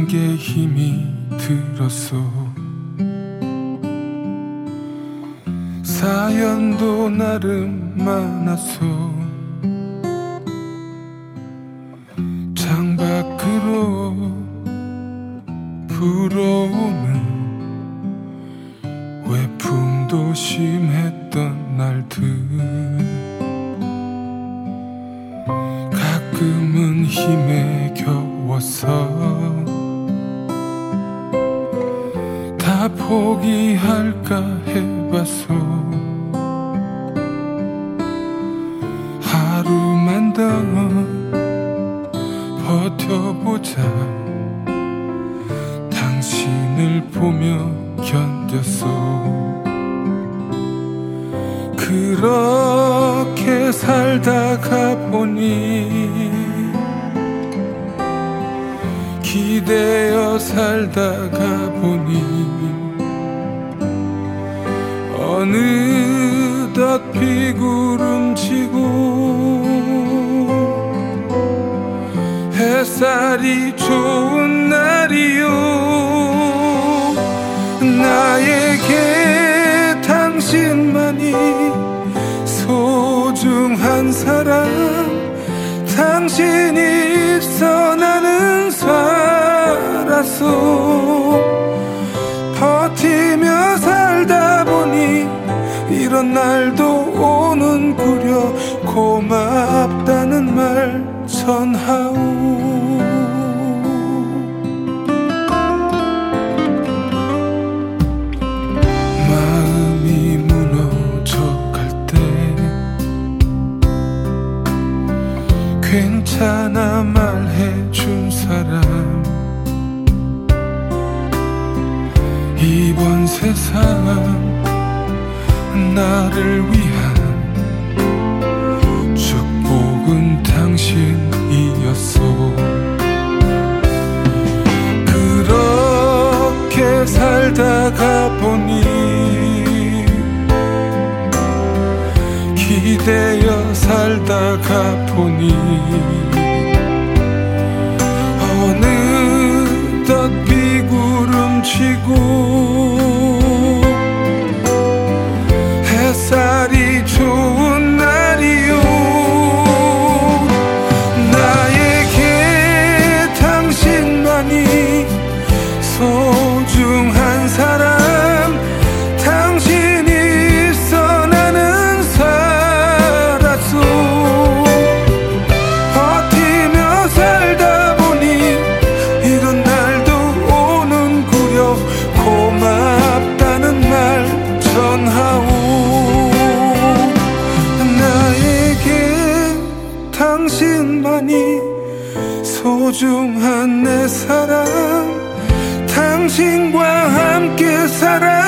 사는 게 힘이 들었어. 사연도 나름 많았어. 창밖으로 불어오는 외풍도 심했던 날들, 가끔은 힘에 겨웠어. 다 포기할까 해봤어. 하루만 더 버텨보자. 당신을 보며 견뎠어. 그렇게 살다가 보니, 기대어 살다가 보니, 어느덧 비구름지고 햇살이 좋은 날이요. 나에게 당신만이 소중한 사람. 당신이 있어 나는 살았어. 버티며 살다 보니 이런 날도 오는구려. 고맙다는 말 전하오. 마음이 무너져갈 때 괜찮아 말해준 사람. 이번 세상 나를 위한 축복은 당신이었어. 그렇게 살다가 보니, 기대어 살다가 보니, 어느덧 비구름치고 햇살이 좋은 날이요. 나에게 당신만이 소중한 사람. 당신이 있어 나는 살았어. 버티며 살다 보니 이런 날도 오는구려. 고맙다는 말 전하오. 당신만이 소중한 내 사랑. 당신과 함께 살아